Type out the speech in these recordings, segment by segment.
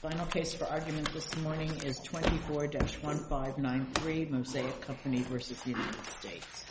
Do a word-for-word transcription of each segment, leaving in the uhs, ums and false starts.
Final case for argument this morning is twenty-four dash one five nine three, Mosaic Company versus United States.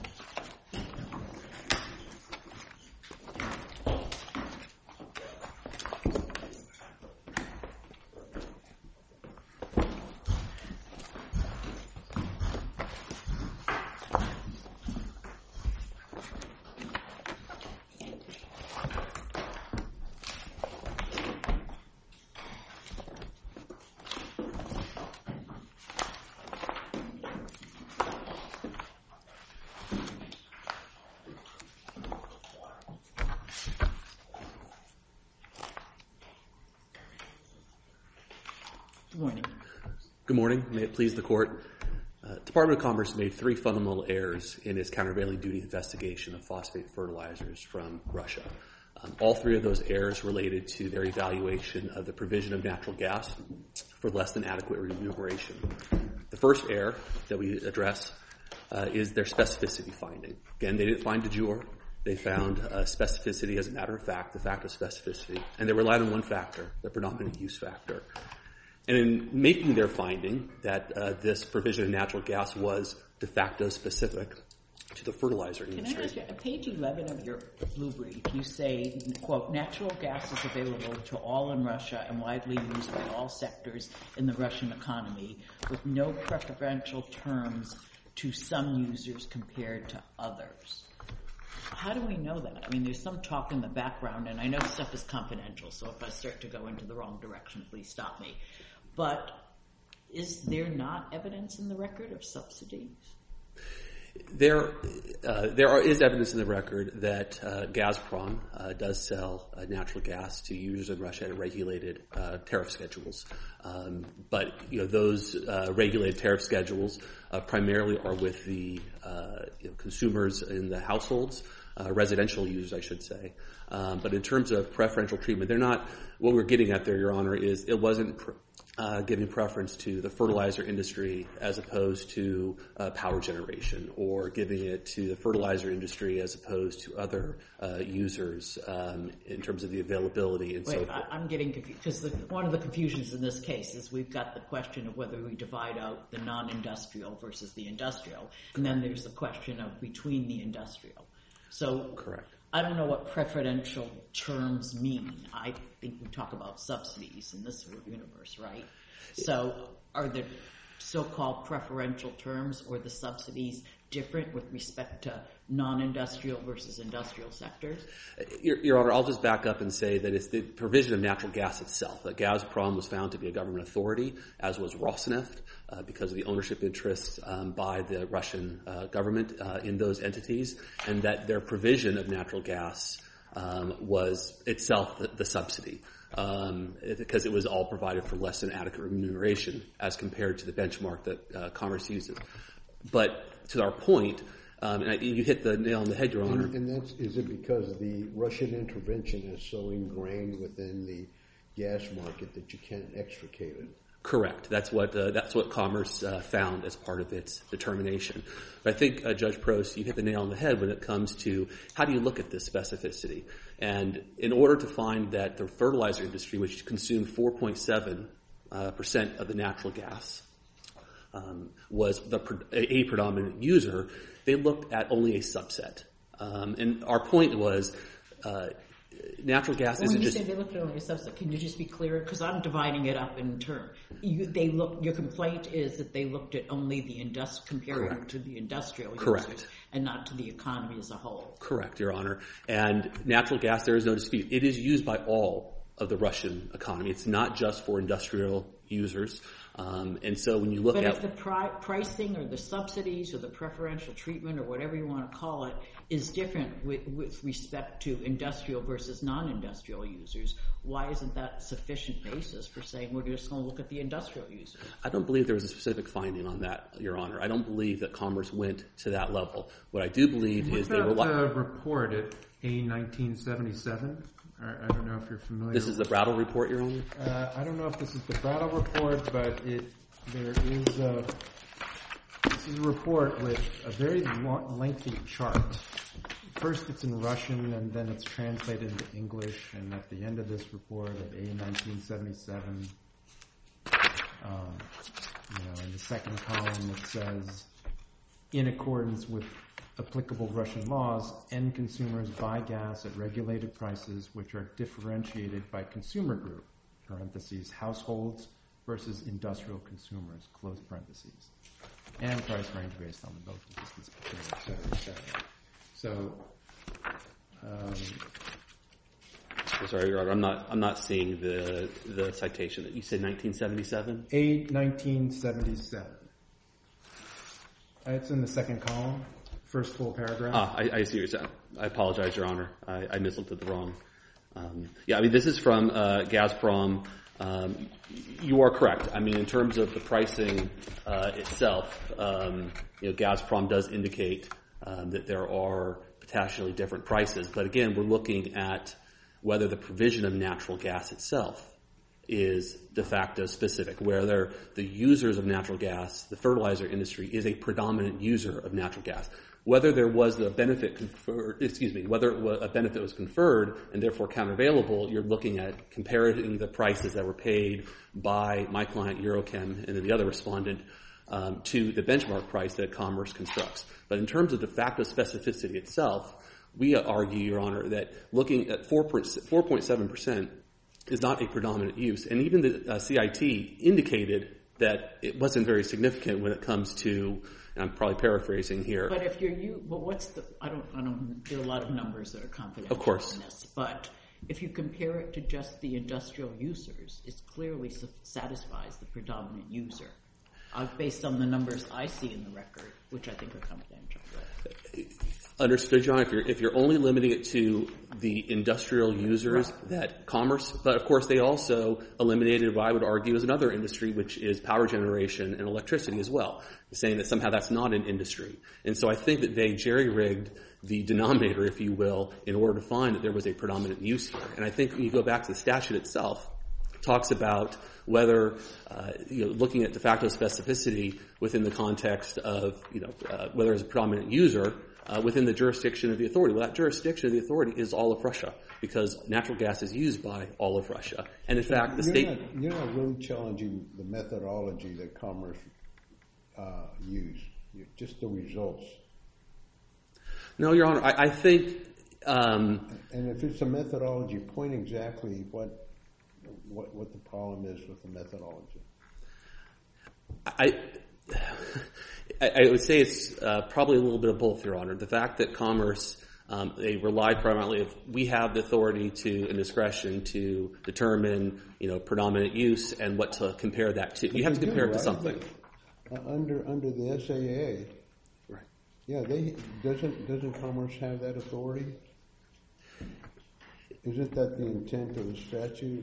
Good morning. Good morning. May it please the Court. Uh, Department of Commerce made three fundamental errors in its countervailing duty investigation of phosphate fertilizers from Russia. Um, all three of those errors related to their evaluation of the provision of natural gas for less than adequate remuneration. The first error that we address uh, is their specificity finding. Again, they didn't find de jure. They found uh, specificity as a matter of fact, the fact of specificity, and they relied on one factor, the predominant use factor. And in making their finding that uh, this provision of natural gas was de facto specific to the fertilizer industry. Can I ask you, at page eleven of your blue brief, you say, quote, natural gas is available to all in Russia and widely used by all sectors in the Russian economy with no preferential terms to some users compared to others. How do we know that? I mean, there's some talk in the background, and I know stuff is confidential, so if I start to go into the wrong direction, please stop me. But is there not evidence in the record of subsidies? There, uh, there are, is evidence in the record that uh, Gazprom uh, does sell uh, natural gas to users in Russia at regulated uh, tariff schedules. Um, but you know, those uh, regulated tariff schedules uh, primarily are with the uh, you know, consumers in the households, uh, residential users, I should say. Um, but in terms of preferential treatment, they're not. What we're getting at there, Your Honor, is it wasn't Pr- Uh, giving preference to the fertilizer industry as opposed to uh, power generation, or giving it to the fertilizer industry as opposed to other uh, users um, in terms of the availability and Wait, so forth. I, I'm getting confused, because one of the confusions in this case is we've got the question of whether we divide out the non-industrial versus the industrial, and then there's the question of between the industrial. So Correct. I don't know what preferential terms mean. I think we talk about subsidies in this universe, right? So are the so-called preferential terms or the subsidies different with respect to non-industrial versus industrial sectors? Your, Your Honor, I'll just back up and say that it's the provision of natural gas itself. That Gazprom was found to be a government authority, as was Rosneft, uh, because of the ownership interests um, by the Russian uh, government uh, in those entities, and that their provision of natural gas um, was itself the, the subsidy. Um, it, because it was all provided for less than adequate remuneration as compared to the benchmark that uh, Commerce uses. But to our point, um, and I, you hit the nail on the head, Your Honor. And, and that's, is it because the Russian intervention is so ingrained within the gas market that you can't extricate it? Correct. That's what uh, that's what Commerce uh, found as part of its determination. But I think, uh, Judge Prost, you hit the nail on the head when it comes to how do you look at this specificity. And in order to find that the fertilizer industry, which consumed four point seven uh, percent of the natural gas, um, was the a predominant user, they looked at only a subset. Um, and our point was uh, natural gas well, isn't when you just... say they looked at only a subset, can you just be clearer? Because I'm dividing it up in turn. You, they look. Your complaint is that they looked at only the industri- comparing Correct. to the industrial Correct. users and not to the economy as a whole. Correct, Your Honor. And natural gas, there is no dispute. It is used by all of the Russian economy. It's not just for industrial users. Um, and so when you look but at... But if the pri- pricing or the subsidies or the preferential treatment or whatever you want to call it is different with, with respect to industrial versus non-industrial users, why isn't that sufficient basis for saying we're just going to look at the industrial users? I don't believe there was a specific finding on that, Your Honor. I don't believe that Commerce went to that level. What I do believe What's is they that, were... Li- uh, report at A nineteen seventy-seven? I don't know if you're familiar. This is the Brattle Report, Your Honor? Uh, I don't know if this is the Brattle Report, but it there is a this is a report with a very long, lengthy chart first it's in Russian and then it's translated into English, and at the end of this report at A nineteen seventy-seven, um, you know, in the second column it says, in accordance with applicable Russian laws, end consumers buy gas at regulated prices which are differentiated by consumer group, parentheses, households versus industrial consumers, close parentheses, and price range based on the local distance, et cetera, et cetera. So, um, I'm sorry, Your Honor, I'm not, I'm not seeing the, the citation. You said nineteen seventy-seven? A nineteen seventy-seven. It's in the second column, first full paragraph. Ah, I, I see what you're saying. I apologize, Your Honor. I, I mislooked at the wrong. Um, yeah, I mean, this is from uh, Gazprom. Um, you are correct. I mean, in terms of the pricing uh, itself, um, you know, Gazprom does indicate um, that there are potentially different prices. But again, we're looking at whether the provision of natural gas itself is de facto specific, whether the users of natural gas, the fertilizer industry, is a predominant user of natural gas. Whether there was a benefit conferred, excuse me, whether a benefit was conferred and therefore countervailable, you're looking at comparing the prices that were paid by my client Eurochem and then the other respondent um, to the benchmark price that Commerce constructs. But in terms of de facto specificity itself, we argue, Your Honor, that looking at four point seven percent is not a predominant use. And even the uh, C I T indicated that it wasn't very significant when it comes to, and I'm probably paraphrasing here. But if you're you, but what's the? I don't. I don't. There are a lot of numbers that are confidential. Of course. In this, but if you compare it to just the industrial users, it clearly su- satisfies the predominant user, uh, based on the numbers I see in the record, which I think are confidential. Understood, John. If you're if you're only limiting it to the industrial users, right, that Commerce, but of course they also eliminated what I would argue is another industry, which is power generation and electricity as well, saying that somehow that's not an industry. And so I think that they jerry-rigged the denominator, if you will, in order to find that there was a predominant use here. And I think when you go back to the statute itself, it talks about whether, uh, you know, looking at de facto specificity within the context of, you know, uh, whether it's a predominant user, Uh, within the jurisdiction of the authority. Well, that jurisdiction of the authority is all of Russia because natural gas is used by all of Russia. And in fact, the you're state... Not, you're not really challenging the methodology that Commerce uh, used, you, just the results. No, Your Honor, I, I think... Um, and if it's a methodology, point exactly what, what, what the problem is with the methodology. I... I would say it's uh, probably a little bit of both, Your Honor. The fact that Commerce, um, they rely primarily, if we have the authority to and discretion to determine, you know, predominant use and what to compare that to. You have to compare do, it to right? something. But, uh, under under the S A A, right? Yeah, they doesn't doesn't Commerce have that authority? Isn't that the intent of the statute?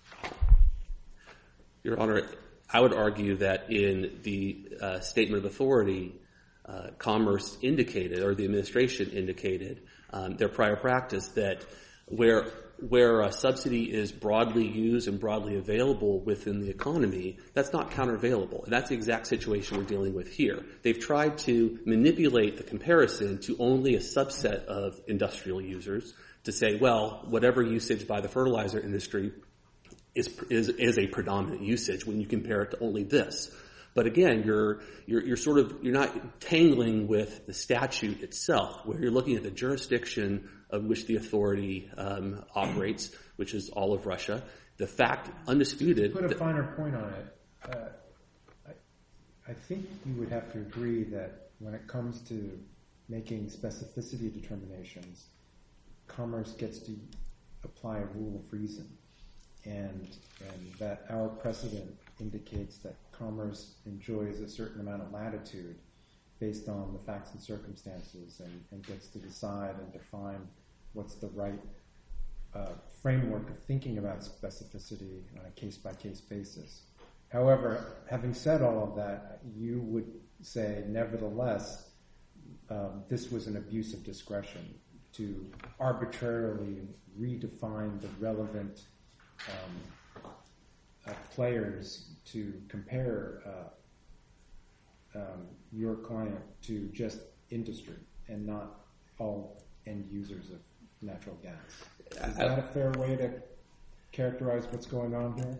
Your Honor, I would argue that in the uh, statement of authority, uh, Commerce indicated, or the administration indicated, um, their prior practice that where where a subsidy is broadly used and broadly available within the economy, that's not countervailable. And that's the exact situation we're dealing with here. They've tried to manipulate the comparison to only a subset of industrial users to say, well, whatever usage by the fertilizer industry Is, is is a predominant usage when you compare it to only this. But again, you're you're you're sort of you're not tangling with the statute itself, where you're looking at the jurisdiction of which the authority um, operates, which is all of Russia. The fact, undisputed. To put a finer point on it, uh, I, I think you would have to agree that when it comes to making specificity determinations, Commerce gets to apply a rule of reason. And, and that our precedent indicates that Commerce enjoys a certain amount of latitude based on the facts and circumstances and, and gets to decide and define what's the right uh, framework of thinking about specificity on a case-by-case basis. However, having said all of that, you would say, nevertheless, um, this was an abuse of discretion to arbitrarily redefine the relevant Um, uh, players to compare uh, um, your client to just industry and not all end users of natural gas. Is that a fair way to characterize what's going on here?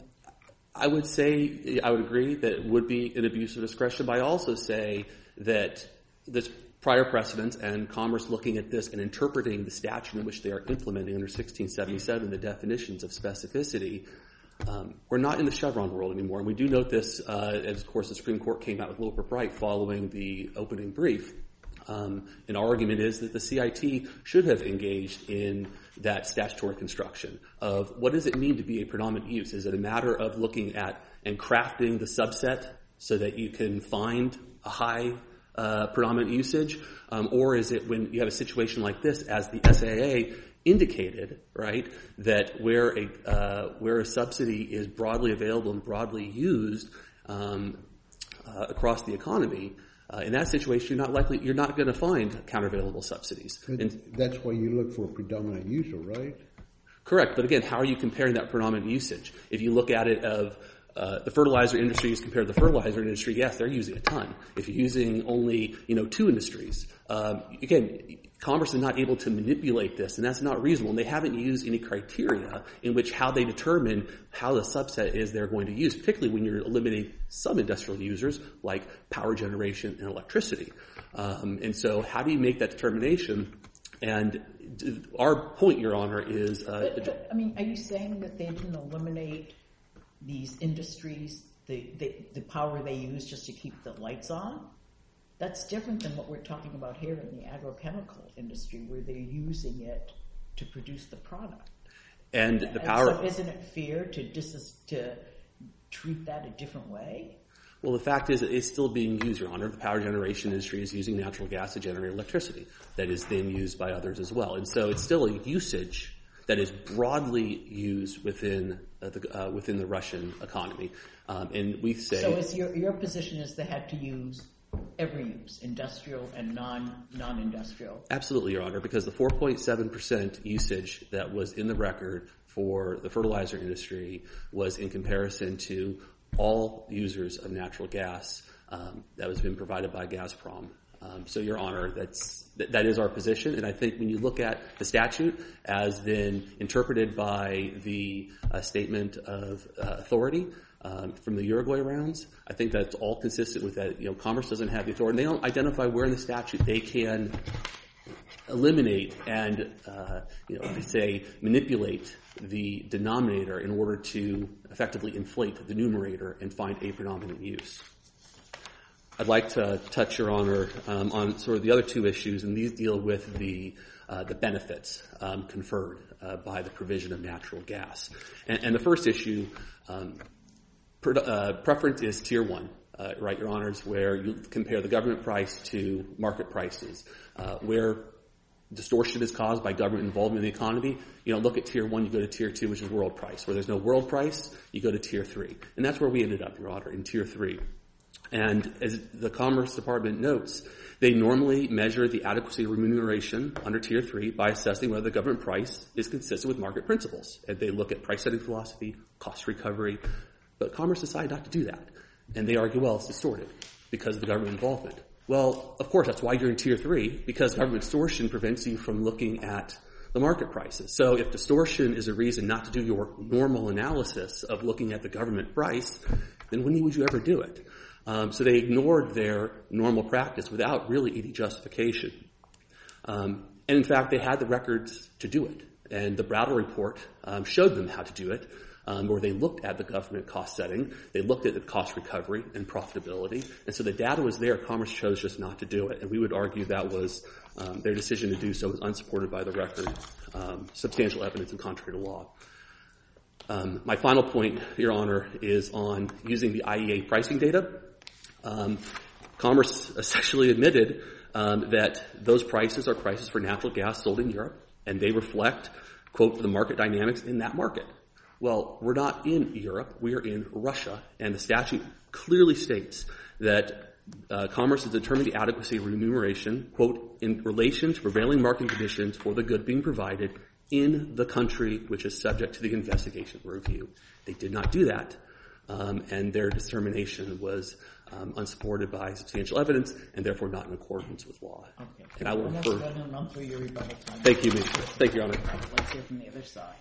I would say, I would agree that it would be an abuse of discretion, but I also say that this prior precedent and Commerce looking at this and interpreting the statute in which they are implementing under sixteen seventy-seven the definitions of specificity, um, we're not in the Chevron world anymore. And we do note this, uh, as of course the Supreme Court came out with Loper-Bright following the opening brief. Um, an argument is that the C I T should have engaged in that statutory construction of what does it mean to be a predominant use? Is it a matter of looking at and crafting the subset so that you can find a high uh, predominant usage? Um, or is it when you have a situation like this, as the S A A indicated, right, that where a, uh, where a subsidy is broadly available and broadly used um, uh, across the economy, Uh, in that situation, you're not likely, you're not going to find countervailable subsidies. And that's why you look for a predominant user, right? Correct. But again, how are you comparing that predominant usage? If you look at it of uh, the fertilizer industry as compared to the fertilizer industry, yes, they're using a ton. If you're using only, you know, two industries, um, again, Commerce is not able to manipulate this, and that's not reasonable. And they haven't used any criteria in which how they determine how the subset is they're going to use, particularly when you're eliminating some industrial users like power generation and electricity. Um, and so how do you make that determination? And our point, Your Honor, is... Uh, but, but, I mean, are you saying that they didn't eliminate these industries, the, the, the power they use just to keep the lights on? That's different than what we're talking about here in the agrochemical industry, where they're using it to produce the product. And the power... And so isn't it fair to, dis- to treat that a different way? Well, the fact is that it's still being used, Your Honor. The power generation industry is using natural gas to generate electricity that is then used by others as well. And so it's still a usage that is broadly used within uh, the uh, within the Russian economy. Um, and we say... So is your, your position is they had to use every use, industrial and non, non-industrial? Absolutely, Your Honor, because the four point seven percent usage that was in the record for the fertilizer industry was in comparison to all users of natural gas um, that was been provided by Gazprom. Um, so, Your Honor, that's that, that is our position, and I think when you look at the statute as then interpreted by the uh, statement of uh, authority um, from the Uruguay rounds, I think that's all consistent with that. You know, Commerce doesn't have the authority. They don't identify where in the statute they can eliminate and, uh, you know, they say manipulate the denominator in order to effectively inflate the numerator and find a predominant use. I'd like to touch, Your Honor, um, on sort of the other two issues, and these deal with the uh, the benefits um, conferred uh, by the provision of natural gas. And, and the first issue, um, per, uh, preference is tier one. Uh, right, Your Honors, where you compare the government price to market prices, uh, where distortion is caused by government involvement in the economy. You know, look at tier one, you go to tier two, which is world price. Where there's no world price, you go to tier three. And that's where we ended up, Your Honor, in tier three. And as the Commerce Department notes, they normally measure the adequacy of remuneration under tier three by assessing whether the government price is consistent with market principles. And they look at price setting philosophy, cost recovery. But Commerce decided not to do that. And they argue, well, it's distorted because of the government involvement. Well, of course, that's why you're in tier three, because government distortion prevents you from looking at the market prices. So if distortion is a reason not to do your normal analysis of looking at the government price, then when would you ever do it? Um, so they ignored their normal practice without really any justification. Um, and in fact, they had the records to do it. And the Brattle report um, showed them how to do it. Um, where they looked at the government cost setting, they looked at the cost recovery and profitability, and so the data was there. Commerce chose just not to do it, and we would argue that was um, their decision to do so was unsupported by the record, um, substantial evidence and contrary to law. Um, my final point, Your Honor, is on using the I E A pricing data. Um, Commerce essentially admitted um, that those prices are prices for natural gas sold in Europe, and they reflect, quote, the market dynamics in that market. Well, we're not in Europe. We are in Russia, and the statute clearly states that uh, Commerce has determined the adequacy of remuneration, quote, in relation to prevailing market conditions for the good being provided in the country which is subject to the investigation review. They did not do that, um, and their determination was um, unsupported by substantial evidence, and therefore not in accordance with law. Okay. And I will Almost refer. running on through your rebuttal time. Thank you, Mister Thank you, Your Honor. Let's hear from the other side.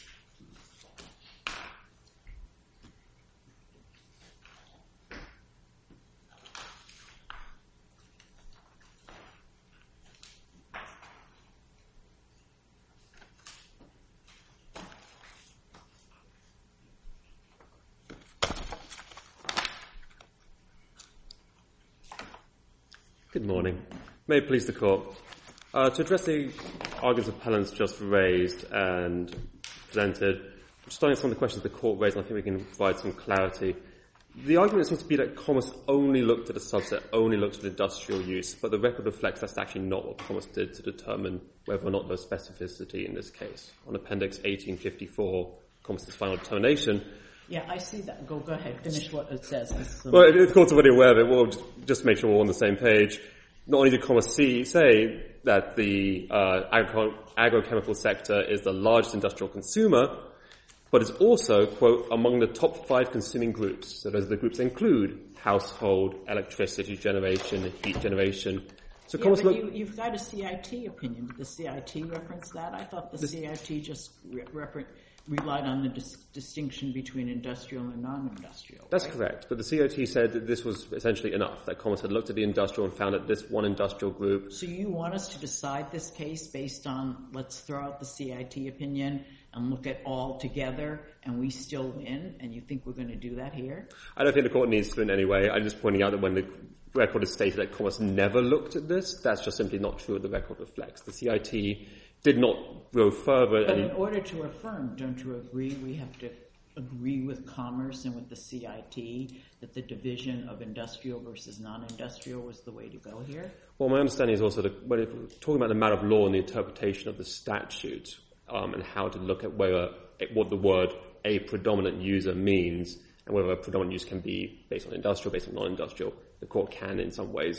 Good morning. May it please the Court. Uh, to address the arguments appellants just raised and presented, starting some of the questions the Court raised, and I think we can provide some clarity. The argument seems to be that Commerce only looked at a subset, only looked at industrial use, but the record reflects that's actually not what Commerce did to determine whether or not there's specificity in this case. On Appendix eighteen fifty-four, Commerce's final determination. Yeah, I see that. Go, go ahead. Finish what it says. Well, if the Court's already aware of it, we'll just, just make sure we're all on the same page. Not only did Commerce see, say that the uh, agro- agrochemical sector is the largest industrial consumer, but is also, quote, among the top five consuming groups. So those are the groups that include household, electricity generation, heat generation. So yeah, Commerce but looked... you, you've got a C I T opinion. Did the C I T reference that? I thought the, the C I T just re- refer- relied on the dis- distinction between industrial and non-industrial. That's right? correct. But the C I T said that this was essentially enough, that Commerce had looked at the industrial and found that this one industrial group... So you want us to decide this case based on, let's throw out the C I T opinion and look at all together, and we still win, and you think we're going to do that here? I don't think the Court needs to in any way. I'm just pointing out that when the record is stated that Commerce never looked at this, that's just simply not true. The record reflects. The C I T did not go further. But and in order to affirm, don't you agree we have to agree with Commerce and with the C I T that the division of industrial versus non-industrial was the way to go here? Well, my understanding is also that when we're talking about the matter of law and the interpretation of the statute um, and how to look at whether what the word a predominant user means and whether a predominant use can be based on industrial, based on non-industrial, the Court can in some ways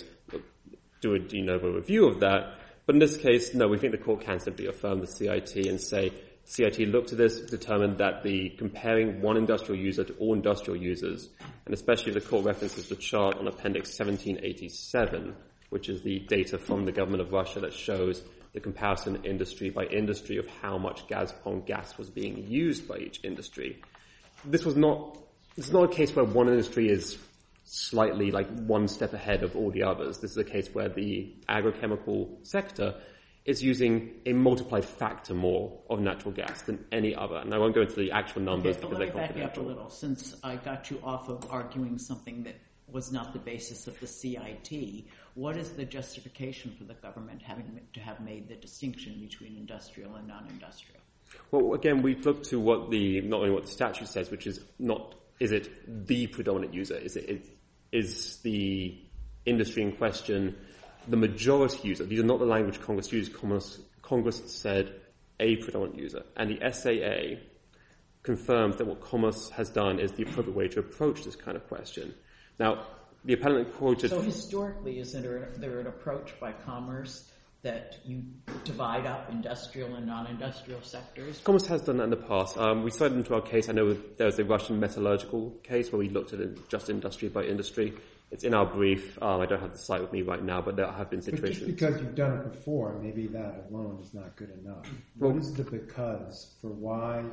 do a de novo review of that. But in this case, no, we think the Court can simply affirm the C I T and say C I T looked at this, determined that the comparing one industrial user to all industrial users, and especially the Court references the chart on Appendix seventeen eighty-seven, which is the data from the government of Russia that shows the comparison industry by industry of how much Gazprom gas was being used by each industry. This was not, this is not a case where one industry is slightly like one step ahead of all the others. This is a case where the agrochemical sector is using a multiplied factor more of natural gas than any other. And I won't go into the actual numbers Okay, because let they're me back you up a confidential. little, since I got you off of arguing something that was not the basis of the C I T. What is the justification for the government having to have made the distinction between industrial and non-industrial? Well, again, we've looked to what the, not only what the statute says, which is not, is it the predominant user? Is it, is, is the industry in question the majority user? These are not the language Congress used. Congress, Congress said a predominant user. And the S A A confirms that what Commerce has done is the appropriate way to approach this kind of question. Now, the appellant quoted... So historically, is there, there an approach by Commerce that you divide up industrial and non-industrial sectors? Commerce has done that in the past. Um, we cited into our case, I know there was a Russian metallurgical case where we looked at it just industry by industry. It's in our brief. Um, I don't have the site with me right now, but there have been situations... But just because you've done it before, maybe that alone is not good enough. What Well, is the because for why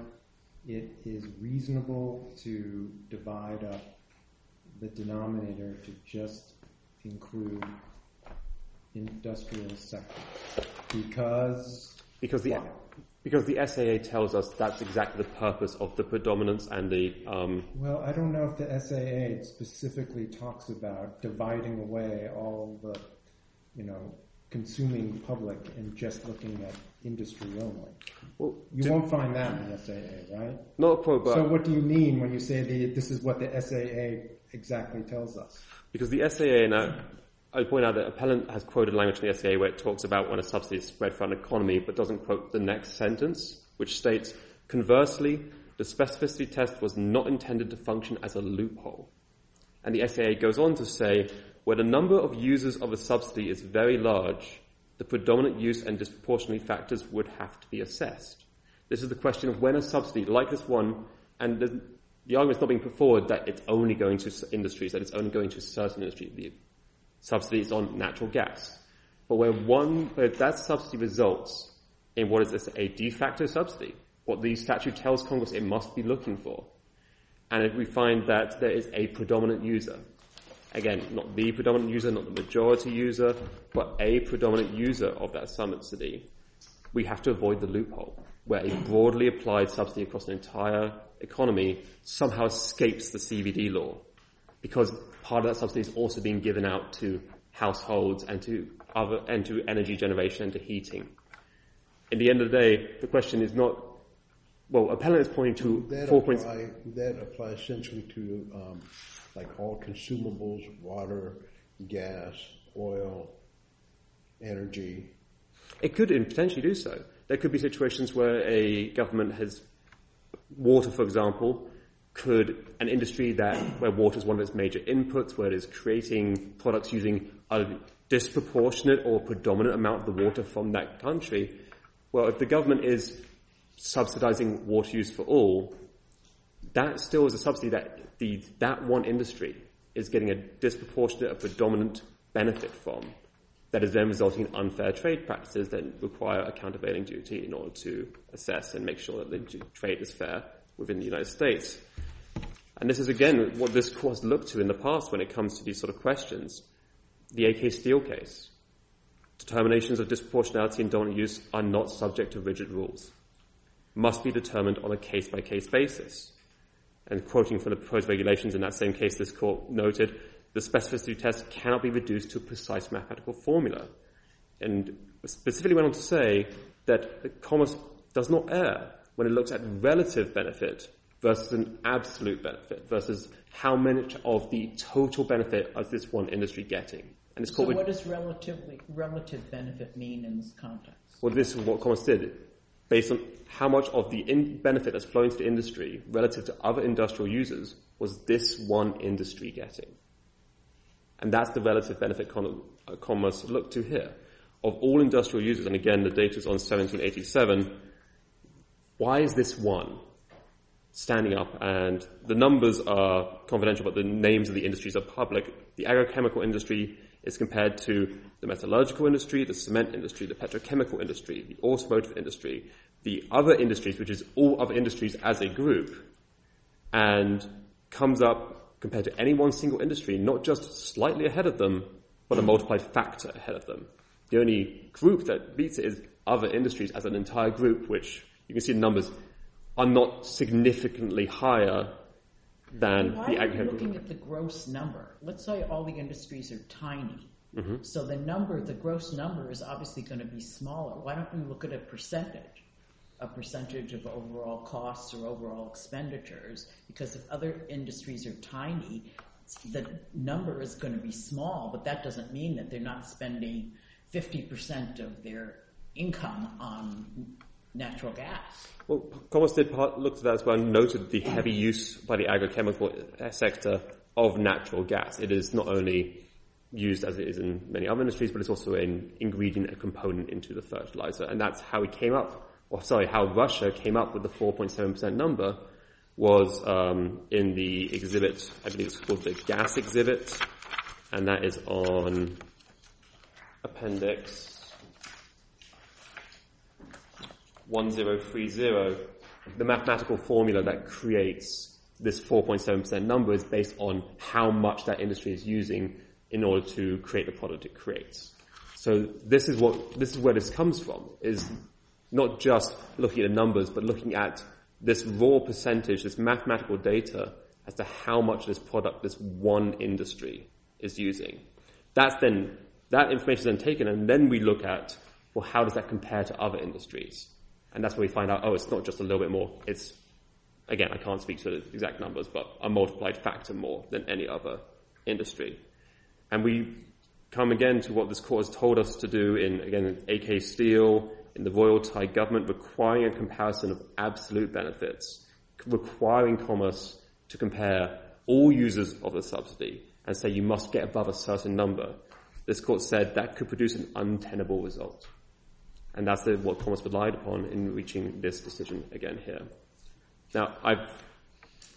it is reasonable to divide up the denominator to just include industrial sector? Because Because the why? because the S A A tells us that's exactly the purpose of the predominance and the... Um, Well, I don't know if the S A A specifically talks about dividing away all the, you know, consuming public and just looking at industry only. well, You do- won't find that in the S A A, right? not a quote, but... So what do you mean when you say the, this is what the S A A exactly tells us? Because the S A A, and I, I point out that appellant has quoted language in the S A A where it talks about when a subsidy is spread throughout an economy, but doesn't quote the next sentence, which states, conversely, the specificity test was not intended to function as a loophole. And the S A A goes on to say, where the number of users of a subsidy is very large, the predominant use and disproportionality factors would have to be assessed. This is the question of when a subsidy, like this one, and the, the argument's not being put forward that it's only going to industries, that it's only going to certain industries. The subsidy is on natural gas. But where one, where that subsidy results in what is this, a de facto subsidy, what the statute tells Congress it must be looking for. And if we find that there is a predominant user, again, not the predominant user, not the majority user, but a predominant user of that subsidy, we have to avoid the loophole where a broadly applied subsidy across an entire economy somehow escapes the C V D law, because part of that subsidy is also being given out to households and to other and to energy generation and to heating. In the end of the day, the question is not, well, appellant is pointing to that four apply, points. That applies essentially to um, like all consumables, water, gas, oil, energy. It could potentially do so. There could be situations where a government has water, for example, could an industry that where water is one of its major inputs, where it is creating products using a disproportionate or predominant amount of the water from that country. Well, if the government is subsidizing water use for all, that still is a subsidy that the that one industry is getting a disproportionate, a predominant benefit from, that is then resulting in unfair trade practices that require a countervailing duty in order to assess and make sure that the trade is fair within the United States. And this is, again, what this court has looked to in the past when it comes to these sort of questions. The A K Steel case. Determinations of disproportionality and dominant use are not subject to rigid rules. Must be determined on a case-by-case basis. And quoting from the proposed regulations in that same case, this court noted, the specificity test cannot be reduced to a precise mathematical formula. And specifically went on to say that Commerce does not err when it looks at relative benefit versus an absolute benefit, versus how much of the total benefit is this one industry getting. And this So court what would, does relatively, relative benefit mean in this context? well, this is what Commerce did. Based on how much of the in benefit that's flowing to the industry relative to other industrial users was this one industry getting. And that's the relative benefit con- uh, Commerce looked to here. Of all industrial users, and again, the data is on seventeen eighty-seven, why is this one standing up? And the numbers are confidential, but the names of the industries are public. The agrochemical industry is compared to the metallurgical industry, the cement industry, the petrochemical industry, the automotive industry, the other industries, which is all other industries as a group, and comes up compared to any one single industry, not just slightly ahead of them, but a multiplied factor ahead of them. The only group that beats it is other industries as an entire group, which you can see the numbers are not significantly higher than Why the are you agricultural. looking at the gross number? Let's say all the industries are tiny. Mm-hmm. So the number, the gross number is obviously going to be smaller. Why don't we look at a percentage? A percentage of overall costs or overall expenditures? Because if other industries are tiny, the number is going to be small, but that doesn't mean that they're not spending fifty percent of their income on natural gas. Well, Commerce did part, looked at that as well and noted the heavy use by the agrochemical sector of natural gas. It is not only used as it is in many other industries, but it's also an ingredient, a component into the fertilizer. And that's how we came up, or sorry, how Russia came up with the four point seven percent number was um, in the exhibit, I believe it's called the gas exhibit, and that is on appendix one zero three zero. The mathematical formula that creates this four point seven percent number is based on how much that industry is using in order to create the product it creates. So this is what this is where this comes from, is not just looking at the numbers, but looking at this raw percentage, this mathematical data as to how much this product, this one industry is using. That's then, that information is then taken, and then we look at, well, how does that compare to other industries? And that's where we find out, oh, it's not just a little bit more. It's, again, I can't speak to the exact numbers, but a multiplied factor more than any other industry. And we come again to what this court has told us to do in, again, A K Steel, in the Royal Thai government, requiring a comparison of absolute benefits, requiring Commerce to compare all users of the subsidy and say you must get above a certain number. This court said that could produce an untenable result. And that's the, what Commerce relied upon in reaching this decision again here. Now, I've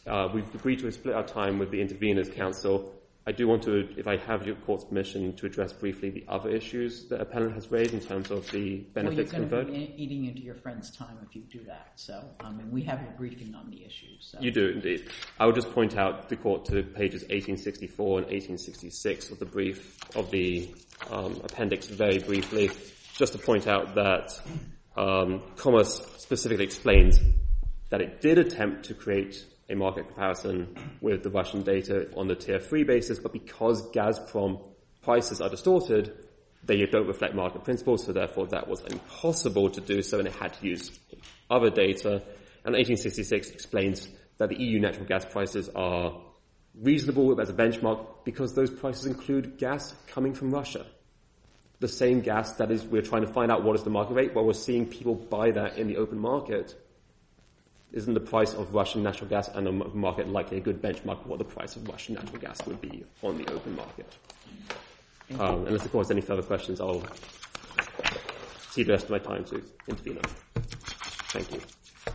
uh, we've agreed to split our time with the Intervenors Council. I do want to, if I have your court's permission, to address briefly the other issues that appellant has raised in terms of the benefits well, you're going conferred. to be eating into your friend's time if you do that. So, I mean, we have a briefing on the issues. So. You do, indeed. I would just point out the court to pages eighteen sixty-four and eighteen sixty-six of the brief, of the um, appendix very briefly, just to point out that um, Commerce specifically explains that it did attempt to create a market comparison with the Russian data on the tier three basis, but because Gazprom prices are distorted, they don't reflect market principles, so therefore that was impossible to do so, and it had to use other data. And eighteen sixty-six explains that the E U natural gas prices are reasonable as a benchmark because those prices include gas coming from Russia. The same gas that is, we're trying to find out what is the market rate, while we're seeing people buy that in the open market. Isn't the price of Russian natural gas and the market likely a good benchmark for what the price of Russian natural gas would be on the open market? Um, unless, of course, any further questions, I'll see the rest of my time to intervene on. Thank you.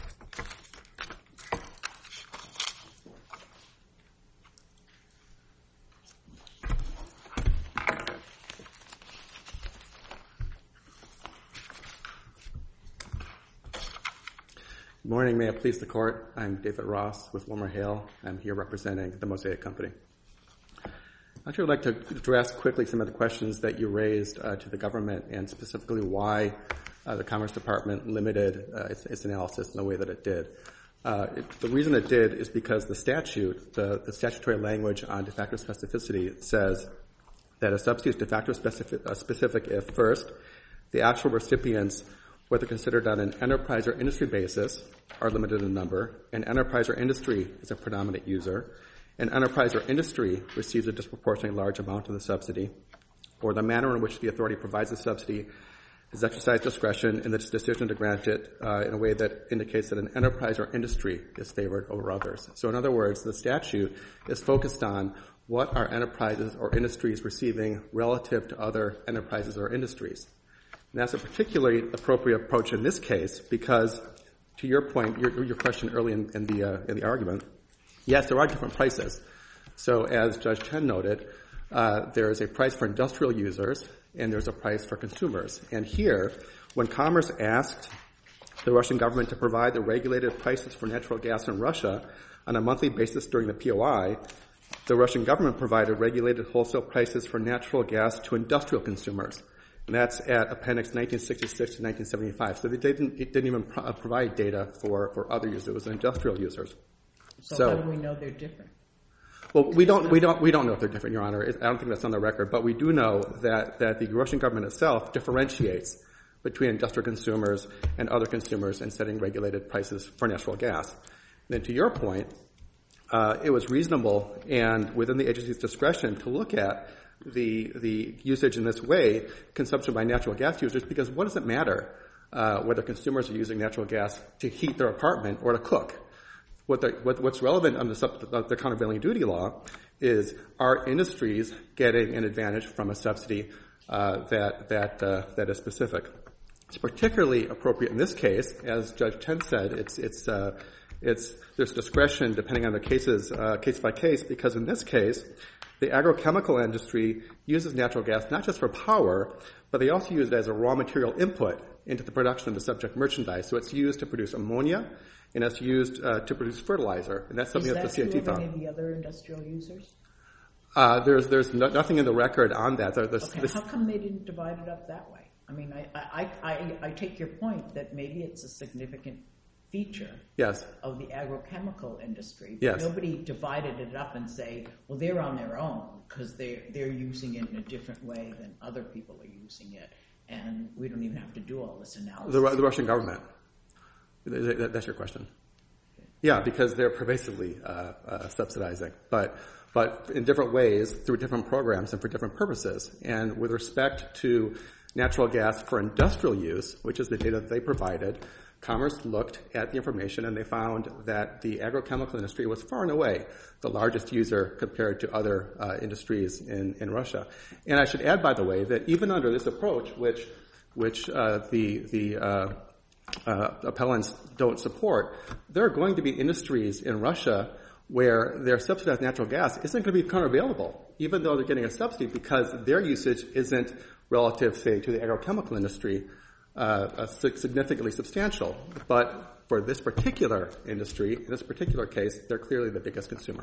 Good morning. May it please the Court. I'm David Ross with WilmerHale. I'm here representing the Mosaic Company. Actually, I'd like to address quickly some of the questions that you raised uh, to the government, and specifically why uh, the Commerce Department limited uh, its, its analysis in the way that it did. Uh, it, the reason it did is because the statute, the, the statutory language on de facto specificity says that a subsidy is de facto specific, uh, specific if, first, the actual recipients, whether considered on an enterprise or industry basis, are limited in number, and enterprise or industry is a predominant user, and enterprise or industry receives a disproportionately large amount of the subsidy, or the manner in which the authority provides the subsidy has exercised discretion in its decision to grant it uh, in a way that indicates that an enterprise or industry is favored over others. So in other words, the statute is focused on what are enterprises or industries receiving relative to other enterprises or industries. And that's a particularly appropriate approach in this case because, to your point, your, your question early in, in the uh, in the argument, yes, there are different prices. So as Judge Chen noted, uh, there is a price for industrial users and there's a price for consumers. And here, when Commerce asked the Russian government to provide the regulated prices for natural gas in Russia on a monthly basis during the P O I, the Russian government provided regulated wholesale prices for natural gas to industrial consumers. And that's at Appendix nineteen sixty-six to nineteen seventy-five. So they didn't, it didn't even pro- provide data for, for other users. It was industrial users. So, so how do we know they're different? Well, we don't, we don't, we don't know if they're different, Your Honor. I don't think that's on the record, but we do know that, that the Russian government itself differentiates between industrial consumers and other consumers in setting regulated prices for natural gas. And then to your point, uh, it was reasonable and within the agency's discretion to look at the, the usage in this way, consumption by natural gas users, because what does it matter, uh, whether consumers are using natural gas to heat their apartment or to cook? What the, what, what's relevant under the, the countervailing duty law is, are industries getting an advantage from a subsidy uh, that that uh, that is specific? It's particularly appropriate in this case, as Judge Chen said. It's it's uh, it's there's discretion depending on the cases uh, case by case, because in this case, the agrochemical industry uses natural gas not just for power, but they also use it as a raw material input into the production of the subject merchandise. So it's used to produce ammonia, and it's used uh, to produce fertilizer, and that's something Is that, that the C I T true of found. any of the other industrial users? Uh, there's there's no, nothing in the record on that. The, the, Okay, the, how come they didn't divide it up that way? I mean, I, I, I, I take your point that maybe it's a significant feature yes. of the agrochemical industry. But Yes. nobody divided it up and say, well, they're on their own because they're, they're using it in a different way than other people are using it, and we don't even have to do all this analysis. The, the Russian government. That, that's your question. Yeah, because they're pervasively uh, uh, subsidizing, but but in different ways through different programs and for different purposes. And with respect to natural gas for industrial use, which is the data that they provided, Commerce looked at the information and they found that the agrochemical industry was far and away the largest user compared to other uh, industries in, in Russia. And I should add, by the way, that even under this approach, which which uh, the the uh, uh, appellants don't support, there are going to be industries in Russia where their subsidized natural gas isn't going to be countervailable, even though they're getting a subsidy, because their usage isn't relative, say, to the agrochemical industry, uh, significantly substantial. But for this particular industry, in this particular case, they're clearly the biggest consumer.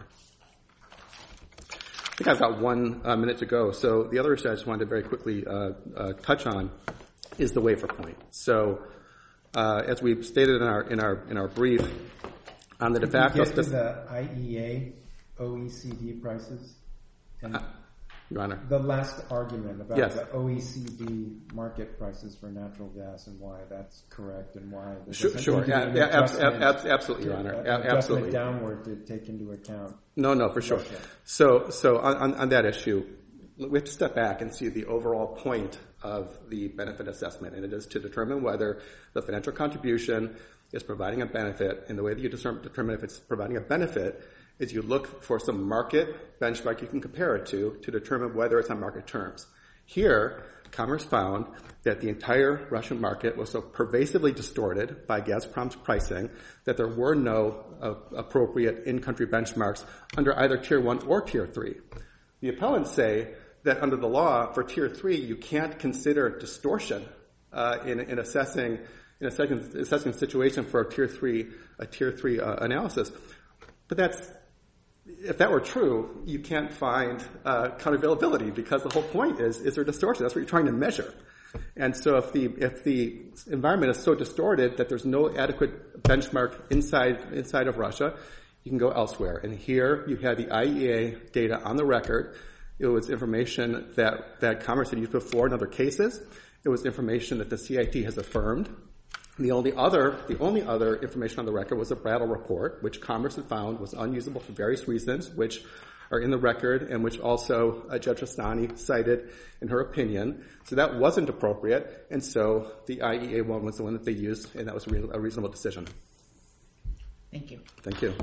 I think I've got one uh, minute to go. So the other issue I just wanted to very quickly uh, uh, touch on is the wafer point. So uh, as we've stated in our in our in our brief, on the de facto, Did you get to the I E A, O E C D prices? And uh, Your Honor, the last argument about yes. the O E C D market prices for natural gas and why that's correct and why there sure, doesn't sure. need to be Yeah, an yeah, ab- adjustment ab- absolutely, to- Your Honor, an ab- adjustment absolutely. downward to take into account. No, no, for sure. Russia. So, so on, on, on that issue, we have to step back and see the overall point of the benefit assessment, and it is to determine whether the financial contribution is providing a benefit. And the way that you determine if it's providing a benefit is you look for some market benchmark you can compare it to to determine whether it's on market terms. Here, Commerce found that the entire Russian market was so pervasively distorted by Gazprom's pricing that there were no uh, appropriate in-country benchmarks under either Tier one or Tier three. The appellants say that under the law for Tier three, you can't consider distortion uh, in, in assessing in assessing, assessing the situation for a Tier three a Tier three uh, analysis. But that's if that were true, you can't find uh, countervailability, because the whole point is, is there distortion? That's what you're trying to measure. And so if the if the environment is so distorted that there's no adequate benchmark inside inside of Russia, you can go elsewhere. And here you have the I E A data on the record. It was information that, that Commerce had used before in other cases. It was information that the C I T has affirmed. The only other, the only other information on the record was a Brattle report, which Commerce had found was unusable for various reasons, which are in the record and which also uh, Judge Rastani cited in her opinion. So that wasn't appropriate, and so the I E A one was the one that they used, and that was a, re- a reasonable decision. Thank you. Thank you.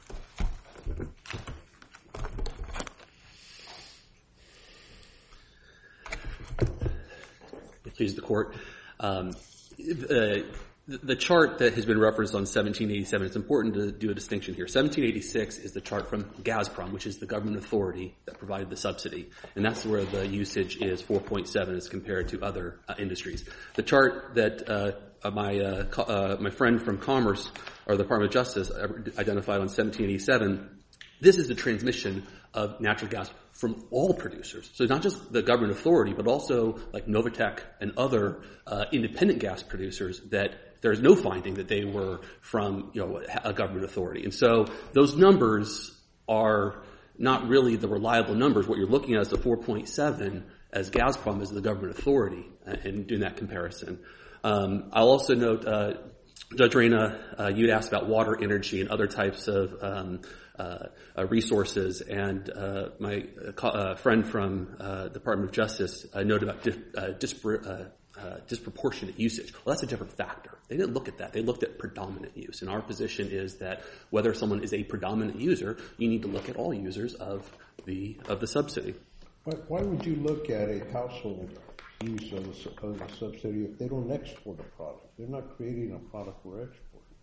Please, the court. Um, uh, the chart that has been referenced on seventeen eighty-seven, it's important to do a distinction here. seventeen eighty-six is the chart from Gazprom, which is the government authority that provided the subsidy, and that's where the usage is four point seven as compared to other uh, industries. The chart that uh, my uh, co- uh, my friend from Commerce or the Department of Justice identified on seventeen eighty-seven, this is the transmission of natural gas from all producers. So not just the government authority, but also like Novatek and other uh, independent gas producers that there's no finding that they were from, you know, a government authority. And so those numbers are not really the reliable numbers. What you're looking at is the four point seven as Gazprom is the government authority and doing that comparison. Um, I'll also note, uh, Judge Reyna, uh, you'd asked about water, energy, and other types of um, uh, uh, resources, and uh, my uh, uh, friend from uh, the Department of Justice uh, noted about di- uh, dispar- uh, uh, disproportionate usage. Well, that's a different factor. They didn't look at that. They looked at predominant use, and our position is that whether someone is a predominant user, you need to look at all users of the of the subsidy. Why, why would you look at a household use of a, of a subsidy if they don't export a product? They're not creating a product for export.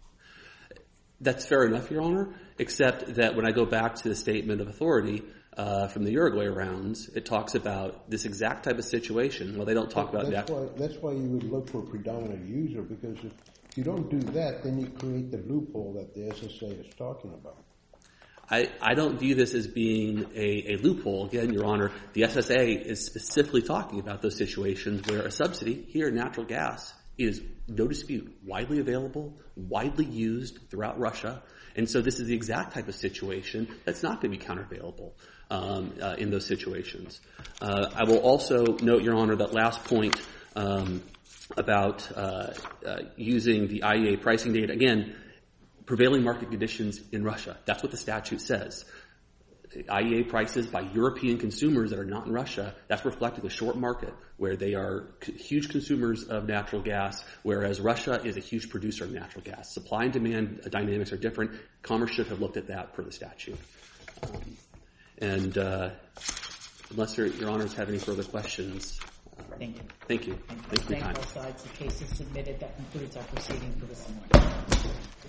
That's fair enough, Your Honor, except that when I go back to the statement of authority uh, from the Uruguay rounds, it talks about this exact type of situation. Well, they don't talk about that's that. Why, that's why you would look for a predominant user, because if you don't do that, then you create the loophole that the S S A is talking about. I, I don't view this as being a, a loophole. Again, Your Honor, the S S A is specifically talking about those situations where a subsidy, here natural gas, is no dispute widely available, widely used throughout Russia. And so this is the exact type of situation that's not going to be countervailable um, uh, in those situations. Uh, I will also note, Your Honor, that last point um, about uh, uh, using the I E A pricing data. Again, prevailing market conditions in Russia. That's what the statute says. I E A prices by European consumers that are not in Russia, that's reflected in the short market, where they are c- huge consumers of natural gas, whereas Russia is a huge producer of natural gas. Supply and demand dynamics are different. Commerce should have looked at that per the statute. Um, and uh, unless your, your honors have any further questions. Uh, Thank you. Thank you. Thank you. Thank you for your Thank time. both sides. The case is submitted. That concludes our proceeding for this morning.